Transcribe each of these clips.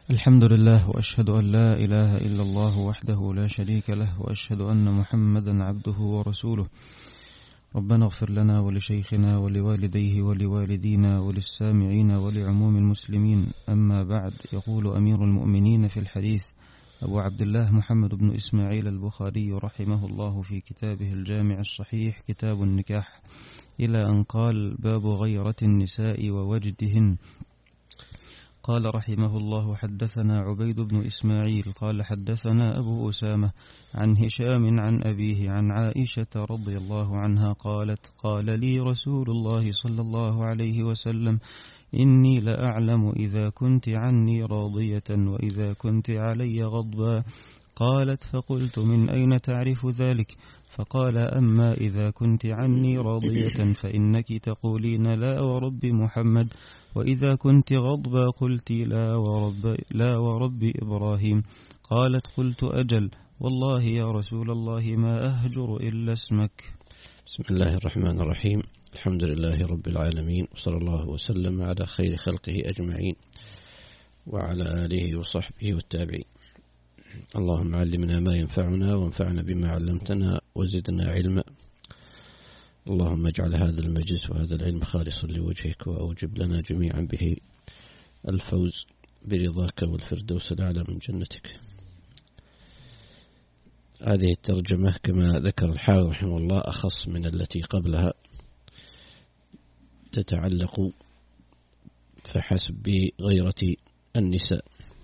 الحمد لله، وأشهد أن لا إله إلا الله وحده لا شريك له، وأشهد أن محمدا عبده ورسوله. ربنا اغفر لنا ولشيخنا ولوالديه ولوالدينا وللسامعين ولعموم المسلمين. أما بعد، يقول أمير المؤمنين في الحديث أبو عبد الله محمد بن إسماعيل البخاري رحمه الله في كتابه الجامع الصحيح كتاب النكاح، إلى أن قال: باب غيرة النساء ووجدهن. قال رحمه الله: حدثنا عبيد بن إسماعيل قال حدثنا أبو أسامة عن هشام عن أبيه عن عائشة رضي الله عنها قالت: قال لي رسول الله صلى الله عليه وسلم: إني لأعلم إذا كنت عني راضية وإذا كنت علي غضبا. قالت: فقلت: من أين تعرف ذلك؟ فقال: أما إذا كنت عني راضية فإنك تقولين لا ورب محمد، وإذا كنت غضبا قلت لا ورب إبراهيم. قالت: قلت: أجل، والله يا رسول الله ما أهجر إلا اسمك. بسم الله الرحمن الرحيم. الحمد لله رب العالمين، وصلى الله وسلم على خير خلقه أجمعين وعلى آله وصحبه والتابعين. اللهم علمنا ما ينفعنا وانفعنا بما علمتنا وزدنا علما. اللهم اجعل هذا المجلس وهذا العلم خالصا لوجهك، وأوجب لنا جميعا به الفوز برضاك والفردوس الأعلى من جنتك. هذه الترجمة كما ذكر الحافظ رحمه الله أخص من التي قبلها، تتعلق فحسب بغيرة النساء،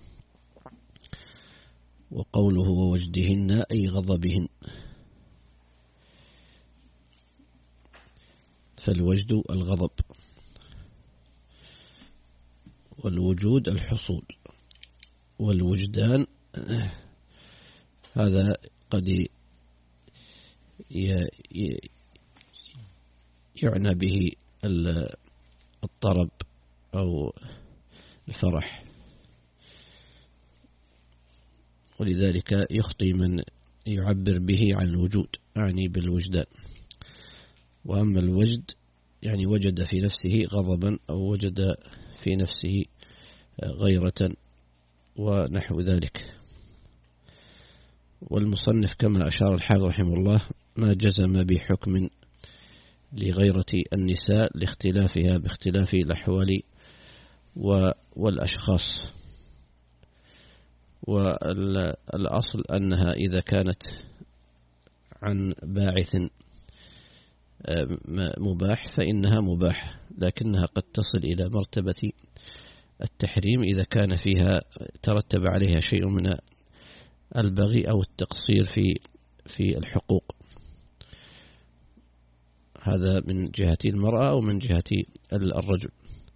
وقوله ووجدهن أي غضبهن. فالوجد الغضب، والوجود الحصول، والوجدان هذا قد يعنى به الطرب أو الفرح، ولذلك يخطي من يعبر به عن الوجود، أعني بالوجدان. وأما الوجد يعني وجد في نفسه غضبا أو وجد في نفسه غيرة ونحو ذلك. والمصنف كما أشار الحافظ رحمه الله ما جزم بحكم لغيرة النساء لاختلافها باختلاف الأحوال والأشخاص. والأصل أنها إذا كانت عن باعث مباح فإنها مباح، لكنها قد تصل إلى مرتبة التحريم إذا كان فيها ترتب عليها شيء من البغي أو التقصير في الحقوق. هذا من جهة المرأة أو من جهة الرجل.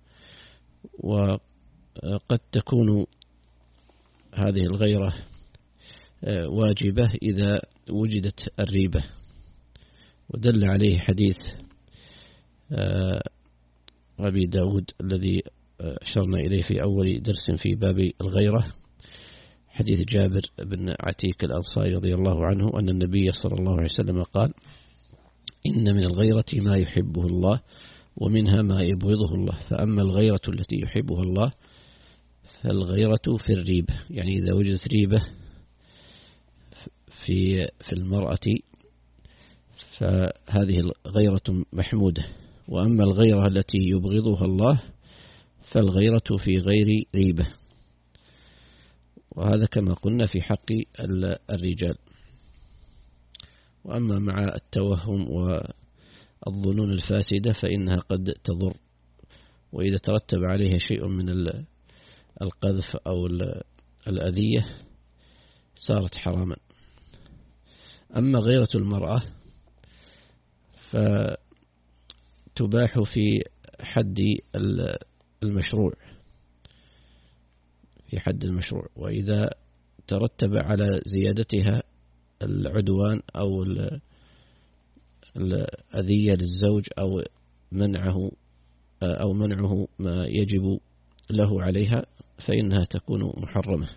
وقد تكون هذه الغيرة واجبة إذا وجدت الريبة، ودل عليه حديث أبي داود الذي أشرنا إليه في أول درس في باب الغيرة، حديث جابر بن عتيك الأنصاري رضي الله عنه أن النبي صلى الله عليه وسلم قال: إن من الغيرة ما يحبه الله ومنها ما يبغضه الله، فأما الغيرة التي يحبها الله فالغيرة في الريبة، يعني إذا وجدت ريبة في المرأة فهذه الغيرة محمودة. وأما الغيرة التي يبغضها الله فالغيرة في غير ريبة، وهذا كما قلنا في حق الرجال. وأما مع التوهم والظنون الفاسدة فإنها قد تضر، وإذا ترتب عليها شيء من القذف أو الأذية صارت حراما. أما غيرة المرأة فتباح في حد المشروع، في حد المشروع، وإذا ترتب على زيادتها العدوان أو الأذية للزوج أو منعه ما يجب له عليها فإنها تكون محرمة.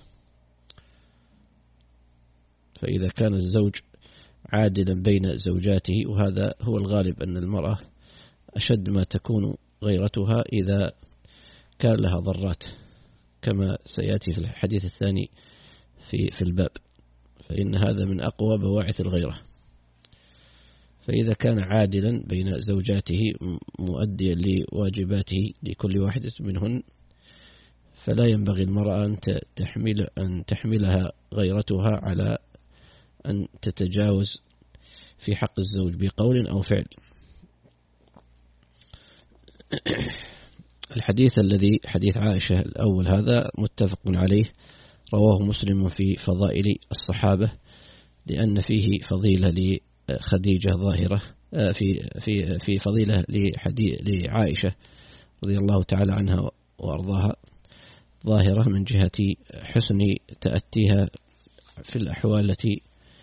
فإذا كان الزوج عادلا بين زوجاته، وهذا هو الغالب أن المرأة أشد ما تكون غيرتها إذا كان لها ضرات، كما سيأتي في الحديث الثاني في الباب، فإن هذا من أقوى بواعث الغيرة. فإذا كان عادلا بين زوجاته مؤديا لواجباته لكل واحدة منهن، فلا ينبغي المرأة أن تحملها غيرتها على أن تتجاوز في حق الزوج بقول أو فعل. الحديث الذي حديث عائشة الأول هذا متفق عليه، رواه مسلم في فضائل الصحابة، لأن فيه فضيلة لخديجة ظاهرة، في فضيلة لعائشة رضي الله تعالى عنها وأرضاها ظاهرة من جهة حسن تأتيها في الأحوال التي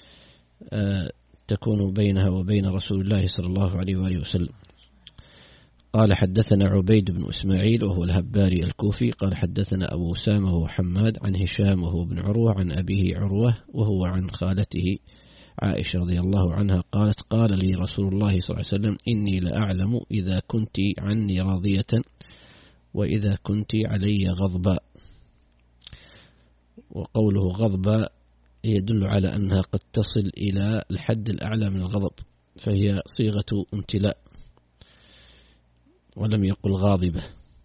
تكون بينها وبين رسول الله صلى الله عليه وآله وسلم. قال حدثنا عبيد بن إسماعيل وهو الهباري الكوفي قال حدثنا أبو أسامة وهو حماد عن هشام وهو بن عروة عن أبيه عروة وهو عن خالته عائشة رضي الله عنها قالت قال لي رسول الله صلى الله عليه وسلم إني لأعلم إذا كنت عني راضية وإذا كنت علي غضباء. وقوله غضباء يدل على أنها قد تصل إلى الحد الأعلى من الغضب، فهي صيغة امتلاء، ولم يقل غاضبة.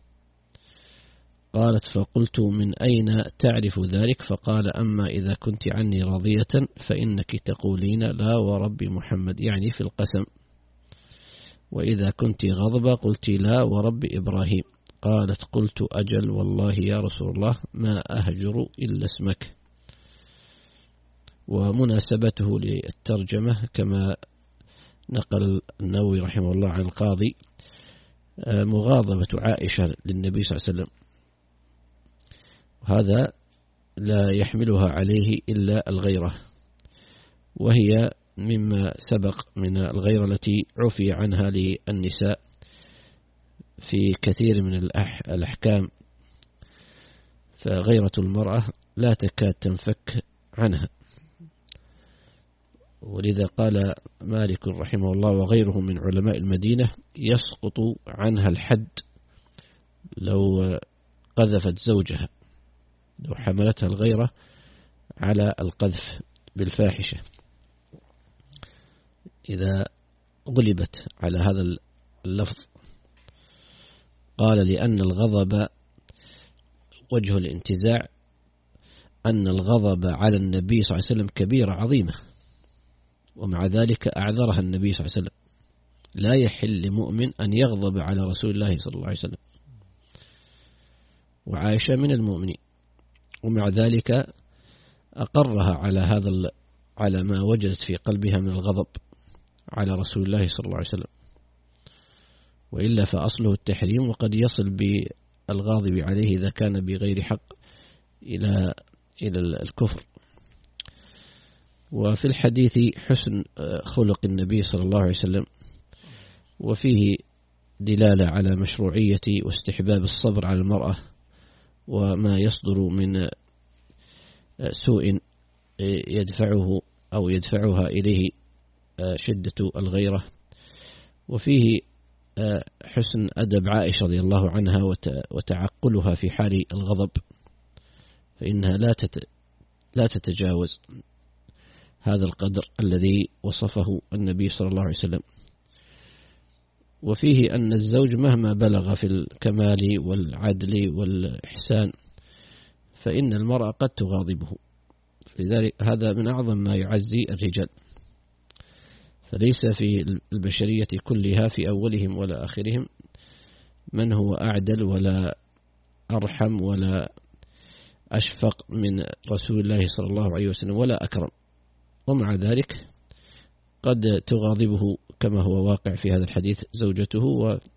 قالت فقلت من أين تعرف ذلك؟ فقال أما إذا كنت عني راضية فإنك تقولين لا ورب محمد، يعني في القسم، وإذا كنت غضبة قلت لا ورب إبراهيم. قالت قلت أجل والله يا رسول الله ما أهجر إلا اسمك. ومناسبته للترجمة كما نقل النووي رحمه الله عن القاضي مغاضبة عائشة للنبي صلى الله عليه وسلم، هذا لا يحملها عليه إلا الغيرة، وهي مما سبق من الغيرة التي عفي عنها للنساء في كثير من الأحكام، فغيرة المرأة لا تكاد تنفك عنها. ولذا قال مالك رحمه الله وغيره من علماء المدينة يسقط عنها الحد لو قذفت زوجها، لو حملتها الغيرة على القذف بالفاحشة إذا غلبت على هذا اللفظ. قال لأن الغضب وجه الانتزاع أن الغضب على النبي صلى الله عليه وسلم كبيرة عظيمة، ومع ذلك أعذرها النبي صلى الله عليه وسلم. لا يحل لمؤمن أن يغضب على رسول الله صلى الله عليه وسلم، وعائشة من المؤمنين، ومع ذلك أقرها على ما وجدت في قلبها من الغضب على رسول الله صلى الله عليه وسلم، وإلا فأصله التحريم، وقد يصل بالغاضب عليه إذا كان بغير حق إلى الكفر. وفي الحديث حسن خلق النبي صلى الله عليه وسلم، وفيه دلالة على مشروعية واستحباب الصبر على المرأة وما يصدر من سوء يدفعه أو يدفعها إليه شدة الغيرة. وفيه حسن أدب عائشة رضي الله عنها وتعقلها في حال الغضب، فإنها لا تتجاوز هذا القدر الذي وصفه النبي صلى الله عليه وسلم. وفيه أن الزوج مهما بلغ في الكمال والعدل والإحسان فإن المرأة قد تغاضبه، لذلك هذا من أعظم ما يعزي الرجال، فليس في البشرية كلها في أولهم ولا آخرهم من هو أعدل ولا أرحم ولا أشفق من رسول الله صلى الله عليه وسلم ولا أكرم، ومع ذلك قد تغاضبه كما هو واقع في هذا الحديث زوجته،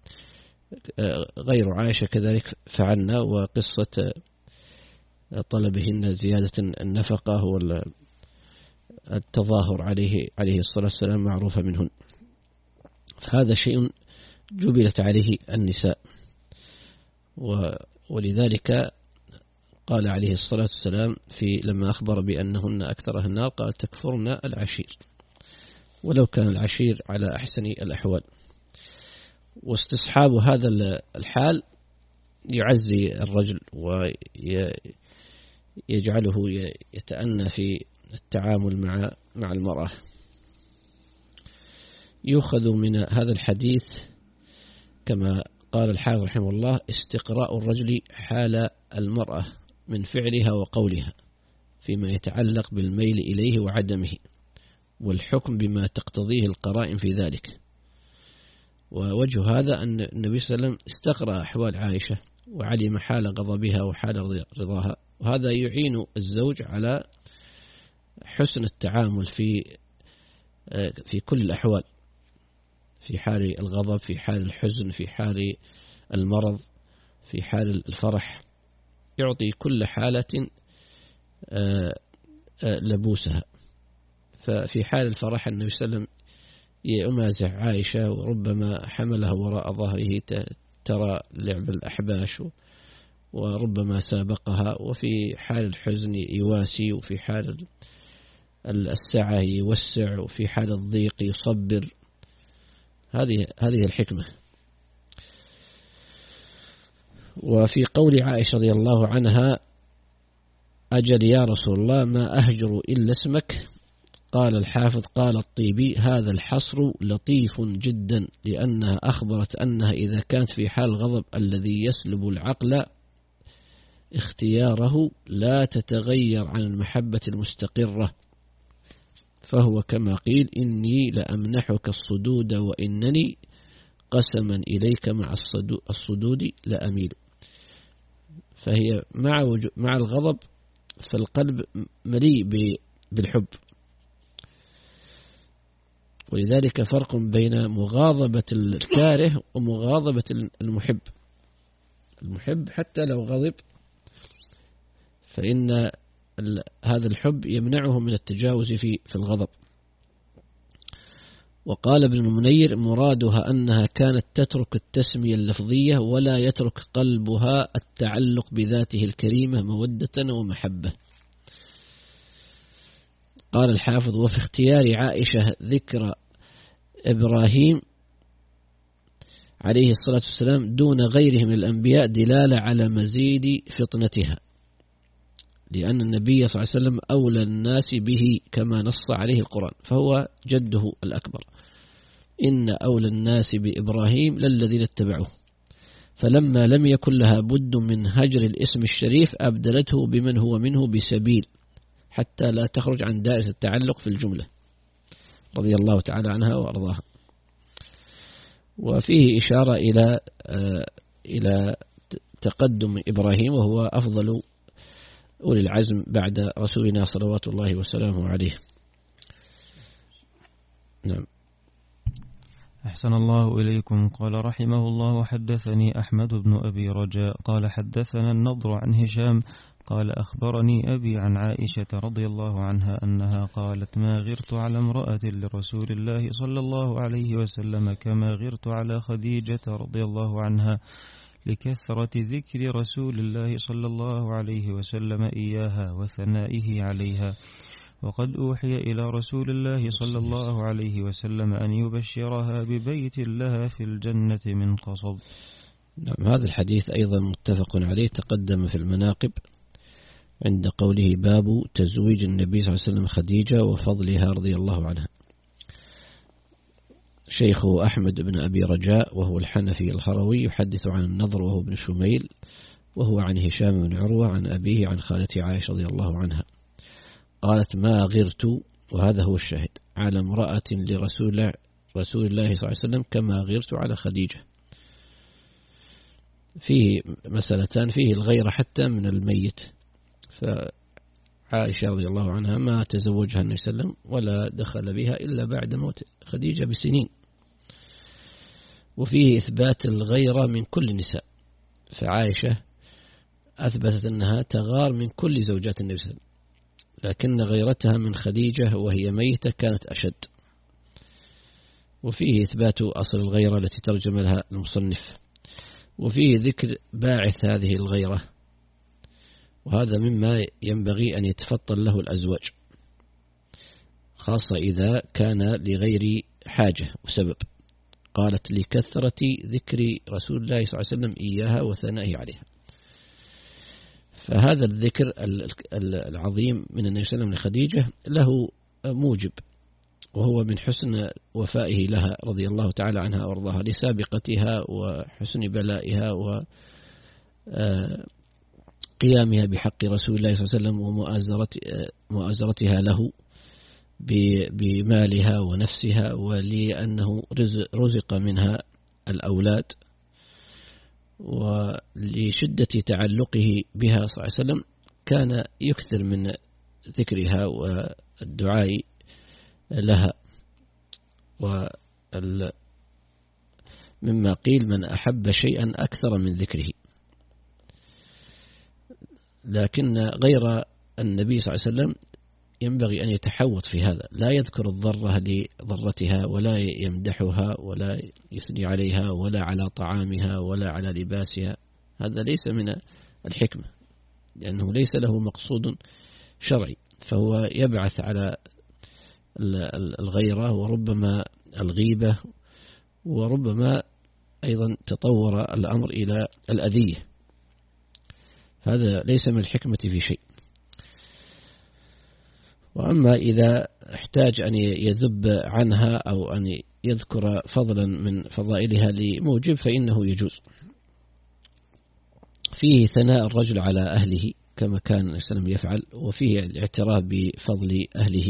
وغير عائشة كذلك فعلنا، وقصة طلبهن زيادة النفقة والتظاهر عليه الصلاة والسلام معروفة منهن. فهذا شيء جبلت عليه النساء، ولذلك قال عليه الصلاة والسلام لما أخبر بأنهن أكثر النار قال تكفرن العشير، ولو كان العشير على أحسن الأحوال. واستصحاب هذا الحال يعزي الرجل ويجعله يتأنى في التعامل مع المرأة. يؤخذ من هذا الحديث كما قال الحافظ رحمه الله استقراء الرجل حال المرأة من فعلها وقولها فيما يتعلق بالميل إليه وعدمه، والحكم بما تقتضيه القرائن في ذلك. ووجه هذا أن النبي صلى الله عليه وسلم استقرأ أحوال عائشة وعلم حال غضبها وحال رضاها، وهذا يعين الزوج على حسن التعامل في كل الأحوال، في حال الغضب، في حال الحزن، في حال المرض، في حال الفرح، يعطي كل حالة لبوسها. ففي حال الفرح النبي صلى الله عليه وسلم يمازح عائشة وربما حملها وراء ظهره ترى لعب الأحباش، وربما سابقها. وفي حال الحزن يواسي، وفي حال السعة يوسع، وفي حال الضيق يصبر. هذه الحكمة. وفي قول عائشة رضي الله عنها أجل يا رسول الله ما أهجر إلا اسمك، قال الحافظ قال الطيبي هذا الحصر لطيف جدا، لأنها أخبرت أنها إذا كانت في حال الغضب الذي يسلب العقل اختياره لا تتغير عن المحبة المستقرة، فهو كما قيل إني لأمنحك الصدود وإنني قسما إليك مع الصدود لأميل. فهي مع الغضب فالقلب مليء بالحب، ولذلك فرق بين مغاضبة الكاره ومغاضبة المحب. المحب حتى لو غضب فإن هذا الحب يمنعه من التجاوز في الغضب. وقال ابن المنير مرادها أنها كانت تترك التسمية اللفظية ولا يترك قلبها التعلق بذاته الكريمة مودة ومحبة. قال الحافظ وفي اختيار عائشة ذكر إبراهيم عليه الصلاة والسلام دون غيره من الأنبياء دلالة على مزيد فطنتها، لأن النبي صلى الله عليه وسلم أولى الناس به كما نص عليه القرآن، فهو جده الأكبر. إن أولى الناس بإبراهيم للذين اتبعوه، فلما لم يكن لها بد من هجر الاسم الشريف أبدلته بمن هو منه بسبيل حتى لا تخرج عن دائرة التعلق في الجملة، رضي الله تعالى عنها وأرضاها. وفيه إشارة إلى تقدم إبراهيم، وهو أفضل أولي العزم بعد رسولنا صلوات الله وسلامه عليه. نعم. أحسن الله إليكم. قال رحمه الله وحدثني أحمد بن أبي رجاء قال حدثنا النضر عن هشام قال أخبرني أبي عن عائشة رضي الله عنها أنها قالت ما غرت على امرأة لرسول الله صلى الله عليه وسلم كما غرت على خديجة رضي الله عنها لكثرة ذكر رسول الله صلى الله عليه وسلم إياها وثنائه عليها، وقد أوحي إلى رسول الله صلى الله عليه وسلم أن يبشرها ببيت لها في الجنة من قصب. نعم. هذا الحديث أيضا متفق عليه، تقدم في المناقب عند قوله باب تزويج النبي صلى الله عليه وسلم خديجة وفضلها رضي الله عنها. شيخه أحمد بن أبي رجاء وهو الحنفي الهروي يحدث عن النضر وهو ابن شميل وهو عن هشام بن عروة عن أبيه عن خالته عائشة رضي الله عنها قالت ما غرت، وهذا هو الشاهد، على امرأة لرسول الله صلى الله عليه وسلم كما غرت على خديجة. فيه مسألتان، فيه الغيرة حتى من الميت، فعائشة رضي الله عنها ما تزوجها النبي صلى الله عليه وسلم ولا دخل بها إلا بعد موت خديجة بسنين. وفيه إثبات الغيرة من كل النساء، فعائشة أثبتت أنها تغار من كل زوجات النبي صلى الله عليه وسلم، لكن غيرتها من خديجة وهي ميتة كانت أشد. وفيه إثبات أصل الغيرة التي ترجم لها المصنف، وفيه ذكر باعث هذه الغيرة، وهذا مما ينبغي أن يتفطن له الأزواج، خاصة إذا كان لغير حاجة وسبب. قالت لكثرة ذكر رسول الله صلى الله عليه وسلم إياها وثنائه عليها. فهذا الذكر العظيم من النبي صلى الله عليه وسلم لخديجة له موجب، وهو من حسن وفائه لها رضي الله تعالى عنها وارضاها لسابقتها وحسن بلائها وقيامها بحق رسول الله صلى الله عليه وسلم ومؤازرتها له بمالها ونفسها، ولأنه رزق منها الأولاد، ولشدة تعلقه بها صلى الله عليه وسلم كان يكثر من ذكرها والدعاء لها. مما قيل من أحب شيئا أكثر من ذكره، لكن غير النبي صلى الله عليه وسلم ينبغي أن يتحوط في هذا، لا يذكر الضرة لضرتها ولا يمدحها ولا يثني عليها ولا على طعامها ولا على لباسها. هذا ليس من الحكمة، لأنه ليس له مقصود شرعي، فهو يبعث على الغيرة وربما الغيبة، وربما أيضا تطور الأمر إلى الأذية. هذا ليس من الحكمة في شيء. وأما إذا احتاج أن يذب عنها أو أن يذكر فضلا من فضائلها لموجب فإنه يجوز. فيه ثناء الرجل على أهله كما كان الإسلام يفعل، وفيه الاعتراف بفضل أهله.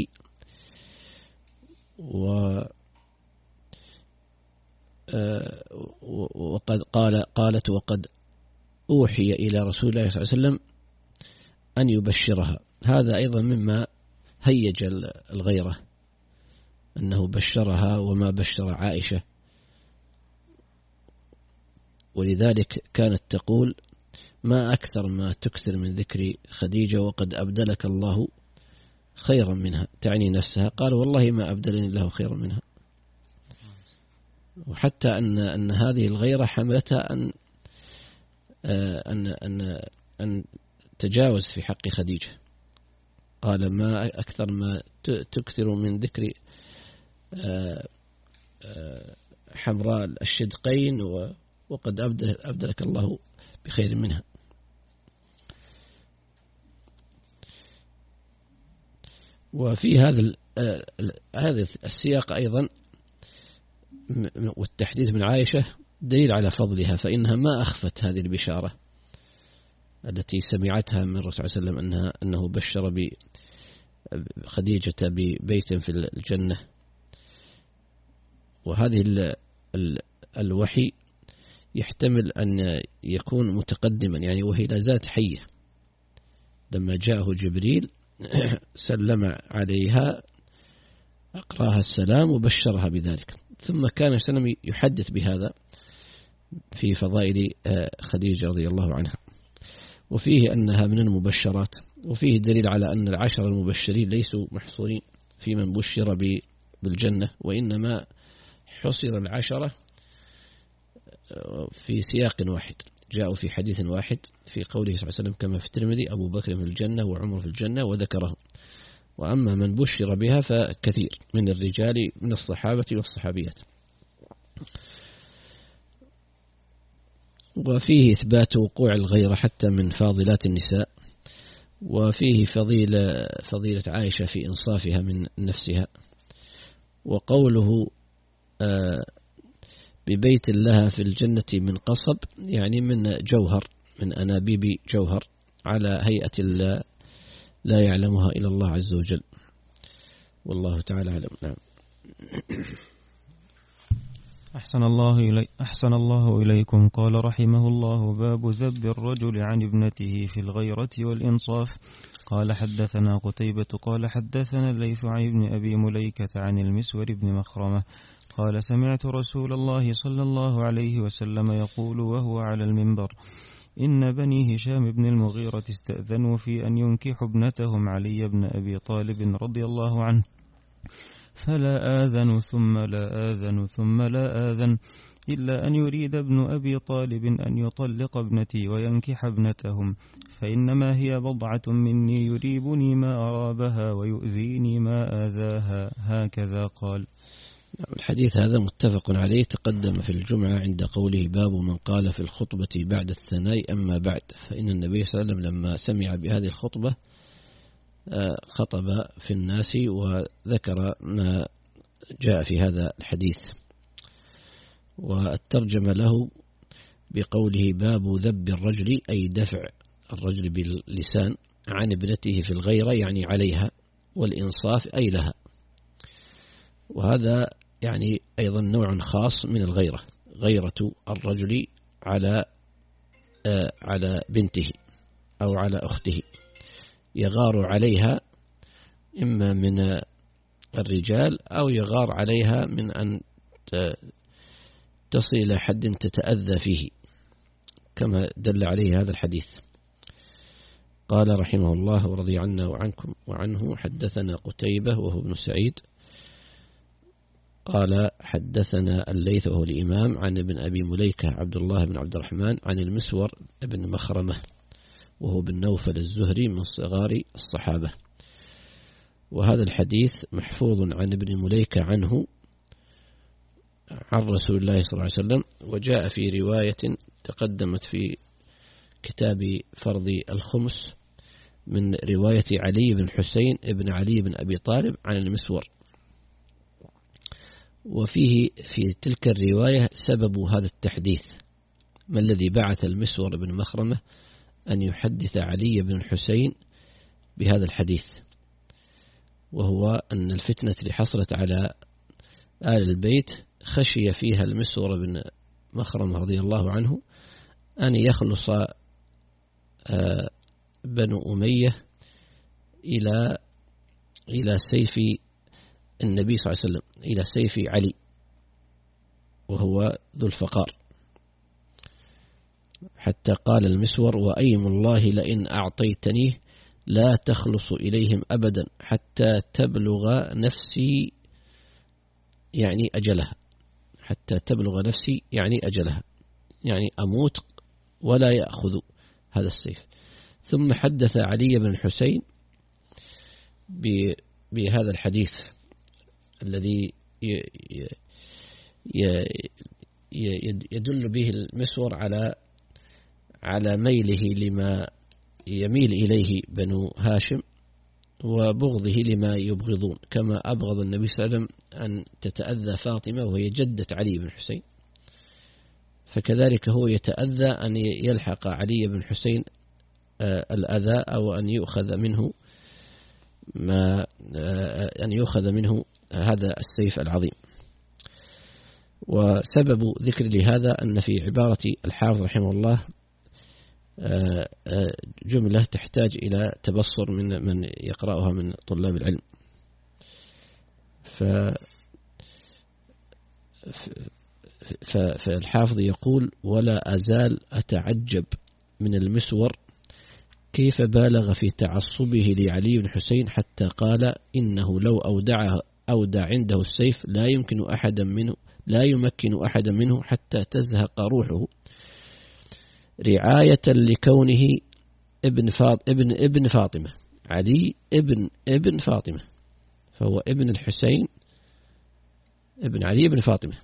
وقد قالت وقد أوحي إلى رسول الله صلى الله عليه وسلم أن يبشرها. هذا أيضا مما هيج الغيرة، أنه بشرها وما بشر عائشة، ولذلك كانت تقول ما أكثر ما تكثر من ذكر خديجة وقد أبدلك الله خيرا منها، تعني نفسها. قال والله ما أبدلني الله خيرا منها. وحتى أن هذه الغيرة حملتها أن تجاوز في حق خديجة. قال ما أكثر ما تكثر من ذكر حمراء الشدقين وقد أبدلك الله بخير منها. وفي هذا السياق أيضا والتحديث من عائشة دليل على فضلها، فإنها ما أخفت هذه البشارة التي سمعتها من الرسول صلى الله عليه وسلم أنه بشر بخديجة ببيت في الجنة. وهذه الوحي يحتمل أن يكون متقدما، يعني وهي لا زالت حية. لما جاءه جبريل سلم عليها، أقراها السلام وبشرها بذلك. ثم كان السلام يحدث بهذا في فضائل خديجة رضي الله عنها، وفيه أنها من المبشرات. وفيه دليل على أن العشر المبشرين ليسوا محصورين في من بشر بالجنة، وإنما حصر العشرة في سياق واحد، جاءوا في حديث واحد في قوله صلى الله عليه وسلم كما في الترمذي أبو بكر في الجنة وعمر في الجنة وذكره. وأما من بشر بها فكثير من الرجال من الصحابة والصحابيات. وفيه إثبات وقوع الغيرة حتى من فاضلات النساء، وفيه فضيلة عائشة في إنصافها من نفسها. وقوله ببيت لها في الجنة من قصب، يعني من جوهر، من أنابيب جوهر على هيئة لا يعلمها إلا الله عز وجل، والله تعالى أعلم. نعم. أحسن الله إليكم. قال رحمه الله: باب ذب الرجل عن ابنته في الغيرة والإنصاف. قال حدثنا قتيبة قال حدثنا الليث عن ابن أبي مليكة عن المسور بن مخرمة قال سمعت رسول الله صلى الله عليه وسلم يقول وهو على المنبر: إن بني هشام بن المغيرة استأذنوا في أن ينكحوا ابنتهم علي بن أبي طالب رضي الله عنه، فلا آذن ثم لا آذن ثم لا آذن إلا أن يريد ابن أبي طالب أن يطلق ابنتي وينكح ابنتهم، فإنما هي بضعة مني يريبني ما أرابها ويؤذيني ما آذاها. هكذا قال. الحديث هذا متفق عليه، تقدم في الجمعة عند قوله باب من قال في الخطبة بعد الثناء أما بعد، فإن النبي صلى الله عليه وسلم لما سمع بهذه الخطبة خطب في الناس وذكر ما جاء في هذا الحديث. والترجمة له بقوله باب ذب الرجل، أي دفع الرجل باللسان عن ابنته في الغيرة يعني عليها، والإنصاف أي لها. وهذا يعني أيضا نوع خاص من الغيرة، غيرة الرجل على بنته أو على أخته، يغار عليها إما من الرجال أو يغار عليها من أن تصل إلى حد تتأذى فيه، كما دل عليه هذا الحديث. قال رحمه الله ورضي عنا وعنكم وعنه: حدثنا قتيبة وهو ابن سعيد قال حدثنا الليث وهو الإمام عن ابن أبي مليكة عبد الله بن عبد الرحمن عن المسور بن مخرمة وهو بن نوفل الزهري من صغار الصحابة. وهذا الحديث محفوظ عن ابن مليكة عنه عن رسول الله صلى الله عليه وسلم، وجاء في رواية تقدمت في كتاب فرض الخمس من رواية علي بن حسين ابن علي بن أبي طالب عن المسور. وفيه في تلك الرواية سبب هذا التحديث، ما الذي بعث المسور بن مخرمة أن يحدث علي بن حسين بهذا الحديث، وهو أن الفتنة اللي حصلت على آل البيت خشي فيها المسور بن مخرمة رضي الله عنه أن يخلص بنو أمية إلى سيف النبي صلى الله عليه وسلم، إلى سيف علي وهو ذو الفقار، حتى قال المسور: وأيم الله لئن أعطيتنيه لا تخلص إليهم أبدا حتى تبلغ نفسي يعني أجلها، حتى تبلغ نفسي يعني أجلها، يعني أموت ولا يأخذ هذا السيف. ثم حدث علي بن الحسين بهذا الحديث الذي يدل به المسور على ميله لما يميل إليه بنو هاشم وبغضه لما يبغضون، كما أبغض النبي صلى الله عليه وسلم أن تتأذى فاطمة وهي جدة علي بن الحسين، فكذلك هو يتأذى أن يلحق علي بن الحسين الأذى أو أن يؤخذ منه هذا السيف العظيم. وسبب ذكر لهذا أن في عبارة الحافظ رحمه الله جملة تحتاج إلى تبصر من يقرأها من طلاب العلم. فالحافظ يقول: ولا أزال أتعجب من المسور كيف بالغ في تعصبه لعلي بن حسين حتى قال إنه لو أودع عنده السيف لا يمكن أحدا منه حتى تزهق روحه، رعاية لكونه ابن فاطمة، علي ابن فاطمة، فهو ابن الحسين ابن علي بن فاطمة،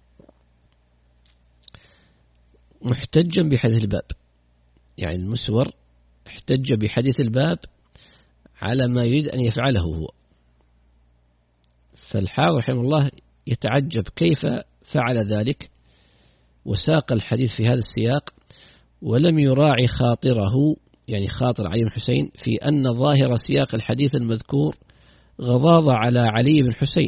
محتجا بحديث الباب. يعني المسور احتج بحديث الباب على ما يريد أن يفعله هو. فالحافظ رحمه الله يتعجب كيف فعل ذلك، وساق الحديث في هذا السياق ولم يراعي خاطره، يعني خاطر علي بن حسين، في أن ظاهر سياق الحديث المذكور غضاضة على علي بن حسين،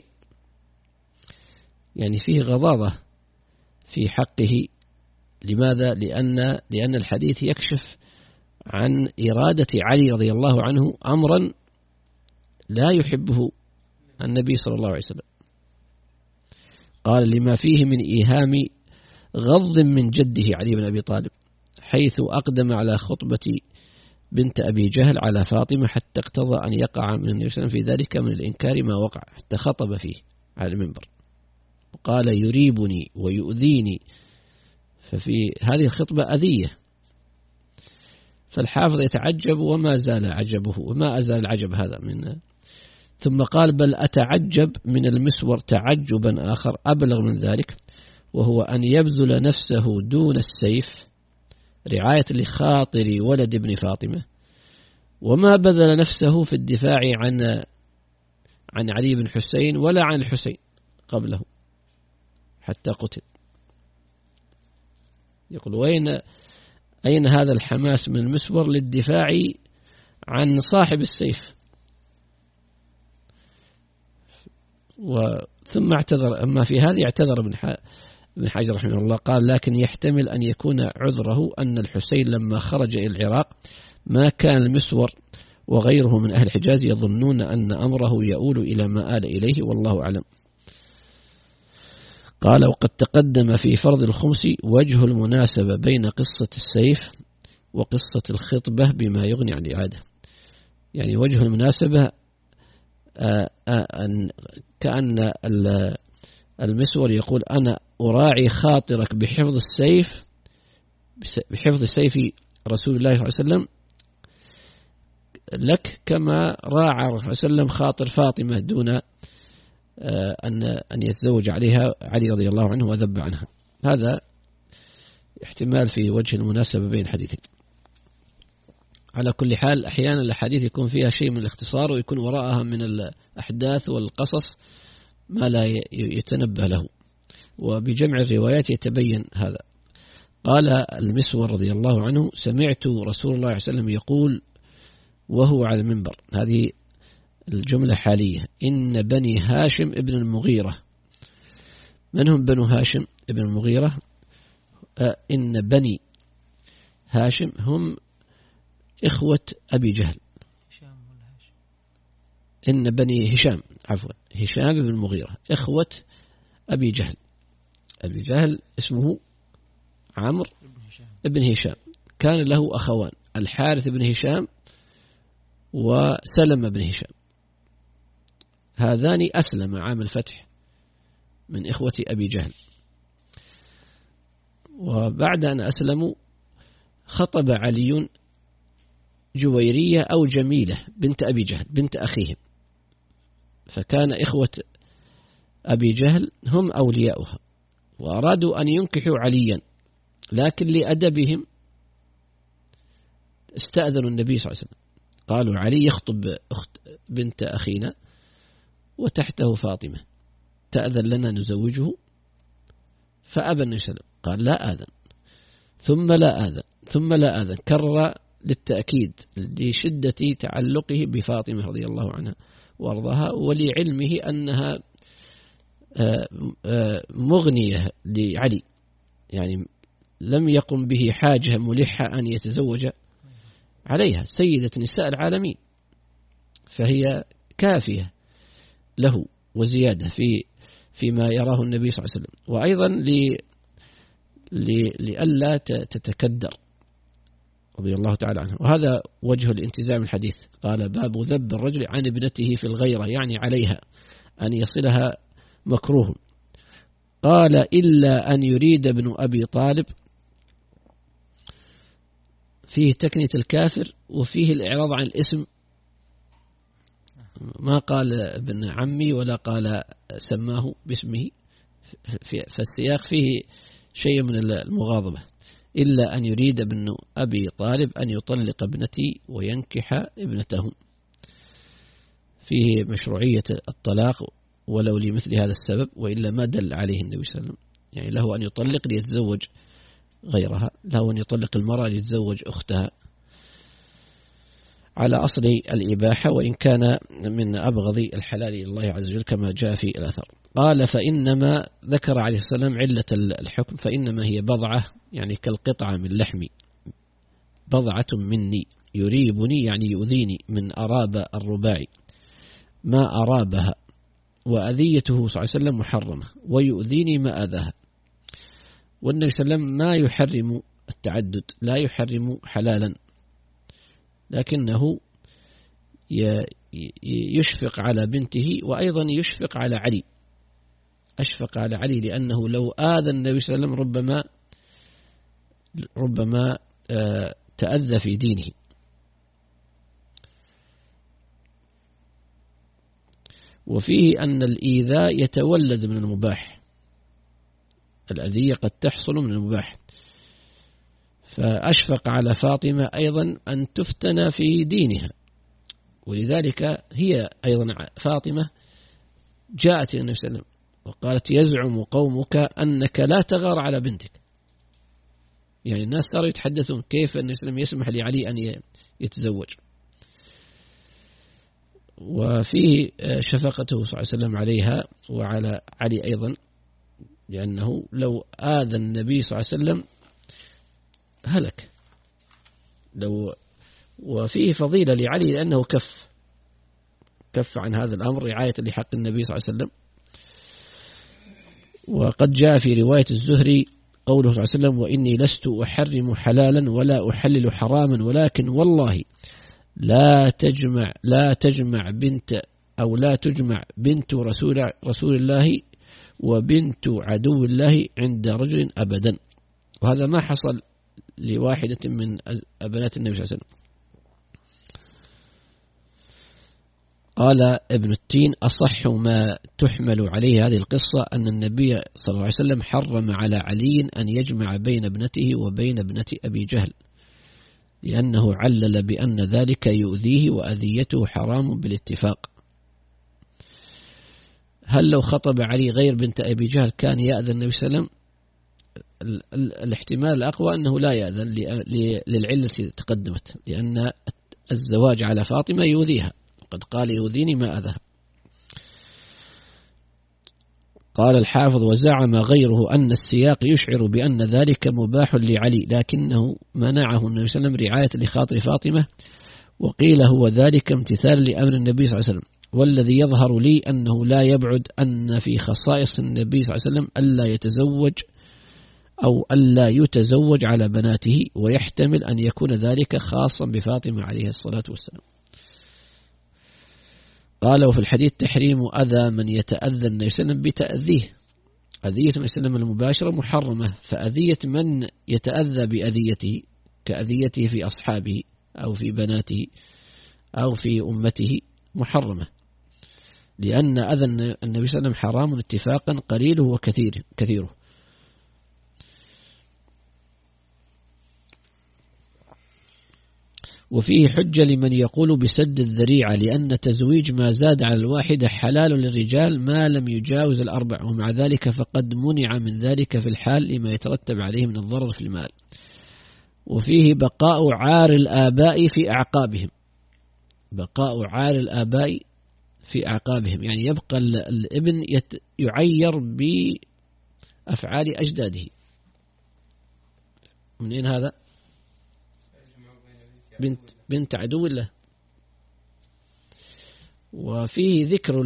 يعني فيه غضاضة في حقه. لماذا؟ لأن الحديث يكشف عن إرادة علي رضي الله عنه أمرا لا يحبه النبي صلى الله عليه وسلم. قال: لما فيه من إيهام غض من جده علي بن أبي طالب، حيث أقدم على خطبة بنت أبي جهل على فاطمة حتى اقتضى أن يقع من النبي صلى الله عليه وسلم في ذلك من الإنكار ما وقع، حتى خطب فيه على المنبر وقال: يريبني ويؤذيني. ففي هذه الخطبة أذية. فالحافظ يتعجب وما زال عجبه وما أزال العجب هذا ثم قال بل أتعجب من المسور تعجبا آخر أبلغ من ذلك، وهو أن يبذل نفسه دون السيف رعاية لخاطر ولد ابن فاطمة، وما بذل نفسه في الدفاع عن علي بن حسين ولا عن الحسين قبله حتى قتل. يقول أين هذا الحماس من المسور للدفاع عن صاحب السيف؟ ثم اعتذر. أما في هذه اعتذر ابن حجر رحمه الله، قال لكن يحتمل أن يكون عذره أن الحسين لما خرج إلى العراق ما كان المسور وغيره من أهل الحجاز يظنون أن أمره يؤول إلى ما آل إليه، والله أعلم. قال وقد تقدم في فرض الخمس وجه المناسبة بين قصة السيف وقصة الخطبة بما يغني عن الإعادة. يعني وجه المناسبة كأن المسور يقول أنا أراعي خاطرك بحفظ السيف رسول الله صلى الله عليه وسلم لك، كما راعى الرسول صلى الله عليه وسلم خاطر فاطمة دون أن يتزوج عليها علي رضي الله عنه وذب عنها. هذا احتمال في وجه المناسبة بين الحديثين. على كل حال أحيانا الحديث يكون فيها شيء من الاختصار ويكون وراءها من الأحداث والقصص ما لا يتنبه له، وبجمع الروايات يتبين هذا. قال المسور رضي الله عنه سمعت رسول الله صلى الله عليه وسلم يقول وهو على المنبر، هذه الجملة حالية، إن بني هاشم ابن المغيرة. من هم بنو هاشم ابن المغيرة؟ إن بني هاشم هم إخوة أبي جهل. إن بني هشام، عفوا هشام بن المغيرة إخوة أبي جهل. أبي جهل اسمه عمرو بن هشام، كان له أخوان الحارث بن هشام وسلم بن هشام، هذان أسلم عام الفتح من إخوة أبي جهل، وبعد أن أسلموا خطب علي جويرية أو جميلة بنت أبي جهل بنت أخيهم، فكان إخوة أبي جهل هم أولياؤها، وأرادوا أن ينكحوا عليا، لكن لأدبهم استأذنوا النبي صلى الله عليه وسلم، قالوا علي يخطب أخت بنت أخينا وتحته فاطمة، تأذن لنا نزوجه؟ فأبى النبي صلى الله عليه وسلم، قال لا آذن، ثم لا آذن، ثم لا آذن، كرر للتأكيد لشدة تعلقه بفاطمة رضي الله عنها وارضاها، ولعلمه أنها مغنية لعلي، يعني لم يقم به حاجة ملحة أن يتزوج عليها، سيدة نساء العالمين، فهي كافية له وزيادة فيما يراه النبي صلى الله عليه وسلم، وأيضا لألا تتكدر رضي الله تعالى عنه. وهذا وجه الانتزاع الحديث. قال باب ذب الرجل عن ابنته في الغيرة، يعني عليها أن يصلها مكروه. قال إلا أن يريد ابن أبي طالب، فيه تكنية الكافر وفيه الإعراض عن الاسم، ما قال ابن عمي ولا قال سماه باسمه، فالسياق فيه شيء من المغاضبة. إلا أن يريد ابن أبي طالب أن يطلق ابنتي وينكح ابنتهم، فيه مشروعية الطلاق ولو لمثل هذا السبب، وإلا ما دل عليه النبي صلى الله عليه وسلم، يعني له أن يطلق ليتزوج غيرها، له أن يطلق المرأة ليتزوج أختها على أصل الإباحة، وإن كان من أبغض الحلال إلى الله عز وجل كما جاء في الأثر. قال فإنما ذكر عليه السلام علة الحكم، فإنما هي بضعة، يعني كالقطعة من لحمي، بضعة مني يريبني يعني يؤذيني، من أراب الرباعي، ما أرابها، وأذيته صلى الله عليه وسلم محرمة، ويؤذيني ما أذاها. والنبي صلى الله عليه وسلم ما يحرم التعدد، لا يحرم حلالا، لكنه يشفق على بنته، وأيضا يشفق على علي، أشفق على علي لأنه لو آذى النبي صلى الله عليه وسلم ربما تأذى في دينه. وفيه أن الإيذاء يتولد من المباح، الأذية قد تحصل من المباح، فأشفق على فاطمة أيضا أن تفتن في دينها، ولذلك هي أيضا فاطمة جاءت إلى النبي صلى الله عليه وسلم وقالت يزعم قومك أنك لا تغار على بنتك. يعني الناس صاروا يتحدثون كيف النبي صلى الله عليه وسلم يسمح لعلي أن يتزوج، وفيه شفقته صلى الله عليه وسلم عليها وعلى علي أيضا، لأنه لو آذى النبي صلى الله عليه وسلم هلك. وفيه فضيلة لعلي لأنه كف عن هذا الأمر رعاية لحق النبي صلى الله عليه وسلم. وقد جاء في رواية الزهري قوله صلى الله عليه وسلم وإني لست أحرم حلالا ولا أحلل حراما ولكن والله لا تجمع بنت رسول الله وبنت عدو الله عند رجل أبدا. وهذا ما حصل لواحدة من أبنات النبي صلى الله عليه وسلم. قال ابن التين أصح ما تحمل عليه هذه القصة أن النبي صلى الله عليه وسلم حرم على علي أن يجمع بين ابنته وبين ابنة أبي جهل، لأنه علل بأن ذلك يؤذيه وأذيته حرام بالاتفاق. هل لو خطب علي غير بنت أبي جهل كان يأذن النبي صلى الله عليه وسلم؟ الاحتمال الأقوى أنه لا يأذن للعلة التي تقدمت، لأن الزواج على فاطمة يؤذيها، قد قال يؤذيني ما أذاها. قال الحافظ وزعم غيره أن السياق يشعر بأن ذلك مباح لعلي، لكنه منعه النبي صلى الله عليه وسلم رعاية لخاطر فاطمة، وقيل هو ذلك امتثال لأمر النبي صلى الله عليه وسلم. والذي يظهر لي أنه لا يبعد أن في خصائص النبي صلى الله عليه وسلم ألا يتزوج على بناته، ويحتمل أن يكون ذلك خاصا بفاطمة عليه الصلاة والسلام. قال وفي الحديث تحريم أذى من يتأذى النبي صلى الله عليه وسلم بتأذيه. أذية النبي صلى الله عليه وسلم المباشرة محرمة، فأذية من يتأذى بأذيته كأذيته في أصحابه أو في بناته أو في أمته محرمة، لأن أذى النبي صلى الله عليه وسلم حرام اتفاقا قليله وكثيره. وفيه حجة لمن يقول بسد الذريعة، لأن تزويج ما زاد على الواحدة حلال للرجال ما لم يجاوز الأربع، ومع ذلك فقد منع من ذلك في الحال لما يترتب عليه من الضرر في المال. وفيه بقاء عار الآباء في أعقابهم، بقاء عار الآباء في أعقابهم، يعني يبقى الابن يعير بأفعال أجداده. منين هذا؟ بنت عدو الله. وفيه ذكر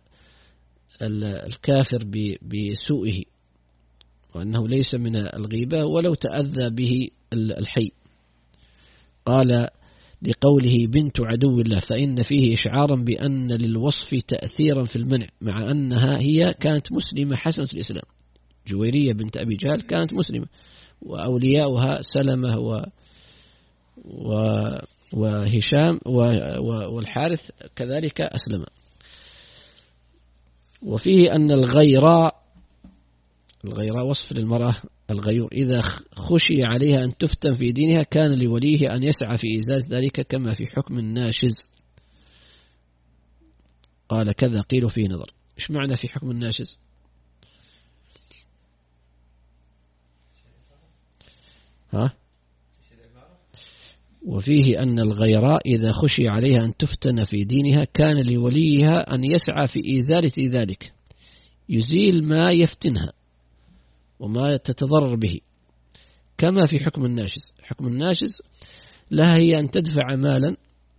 الكافر بسوءه وأنه ليس من الغيبة ولو تأذى به الحي. قال لقوله بنت عدو الله فإن فيه إشعارا بأن للوصف تأثيرا في المنع، مع أنها هي كانت مسلمة حسنة الإسلام. جويرية بنت أبي جهل كانت مسلمة، وأولياؤها سلمة وهشام والحارث كذلك أسلم. وفيه أن الغيراء وصف للمرأة الغيور إذا خشي عليها أن تفتن في دينها كان لوليه أن يسعى في إزالة ذلك كما في حكم الناشز. قال كذا قيل فيه نظر. إيش معنى في حكم الناشز؟ وفيه أن الغيراء إذا خشي عليها أن تفتن في دينها كان لوليها أن يسعى في إزالة ذلك، يزيل ما يفتنها وما تتضرر به، كما في حكم الناشز. حكم الناشز لها هي أن تدفع مالا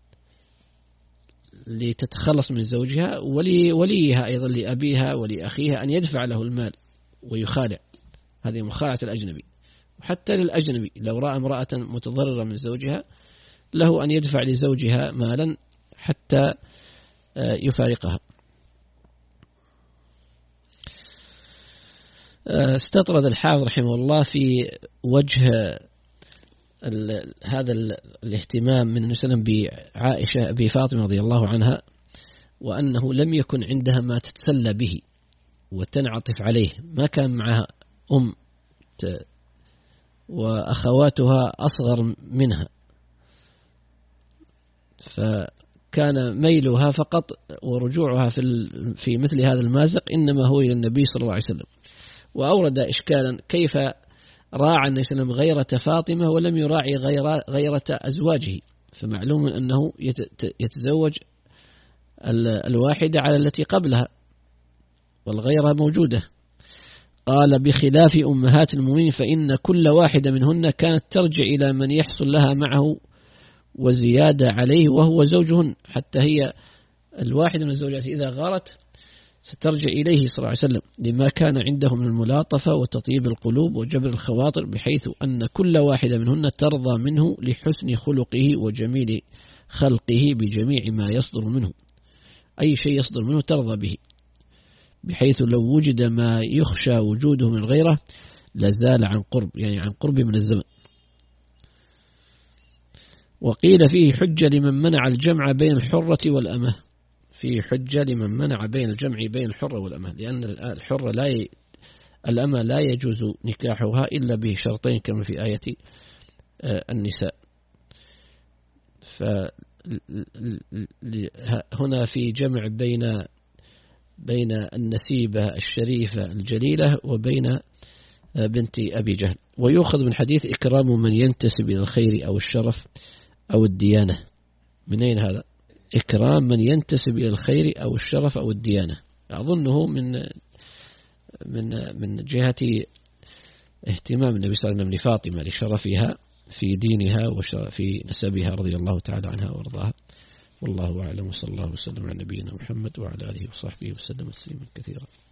لتتخلص من زوجها، وليها أيضا لأبيها ولأخيها أن يدفع له المال ويخالع، هذه مخالعة الأجنبي. وحتى للأجنبي لو رأى امرأة متضررة من زوجها له أن يدفع لزوجها مالا حتى يفارقها. استطرد الحافظ رحمه الله في وجه هذا الاهتمام من النبي صلى الله عليه وسلم بعائشة بفاطمة رضي الله عنها، وأنه لم يكن عندها ما تتسلى به وتنعطف عليه، ما كان معها وأخواتها أصغر منها، فكان ميلها فقط ورجوعها في مثل هذا المازق إنما هو إلى النبي صلى الله عليه وسلم. وأورد إشكالا كيف راعى النبي صلى الله عليه وسلم غيرة فاطمة ولم يراعي غيرة أزواجه، فمعلوم أنه يتزوج الواحدة على التي قبلها والغيرة موجودة. قال بخلاف أمهات المؤمنين فإن كل واحدة منهن كانت ترجع إلى من يحصل لها معه وزيادة عليه وهو زوجهن، حتى هي الواحدة من الزوجات إذا غارت سترجع إليه صلى الله عليه وسلم لما كان عنده من الملاطفة وتطيب القلوب وجبر الخواطر، بحيث أن كل واحدة منهن ترضى منه لحسن خلقه وجميل خلقه بجميع ما يصدر منه، أي شيء يصدر منه ترضى به، بحيث لو وجد ما يخشى وجوده من غيره لزال عن قرب، يعني عن قرب من الزمن. وقيل فيه حجة لمن منع الجمع بين الحرة والأمة، فيه حجة لمن منع بين الجمع بين الحرة والأمة، لأن الحرة الأمة لا يجوز نكاحها إلا بشرطين كما في آية النساء. فهنا في جمع بين النسيبة الشريفة الجليلة وبين بنت أبي جهل. ويؤخذ من حديث إكرام من ينتسب إلى الخير أو الشرف أو الديانة. من أين هذا؟ إكرام من ينتسب إلى الخير أو الشرف أو الديانة، أظنه من جهة اهتمام النبي صلى الله عليه وسلم لفاطمة لشرفها في دينها وفي نسبها رضي الله تعالى عنها وارضاها. والله أعلم، وصلى الله وسلم على نبينا محمد وعلى آله وصحبه وسلم تسليما كثيرا.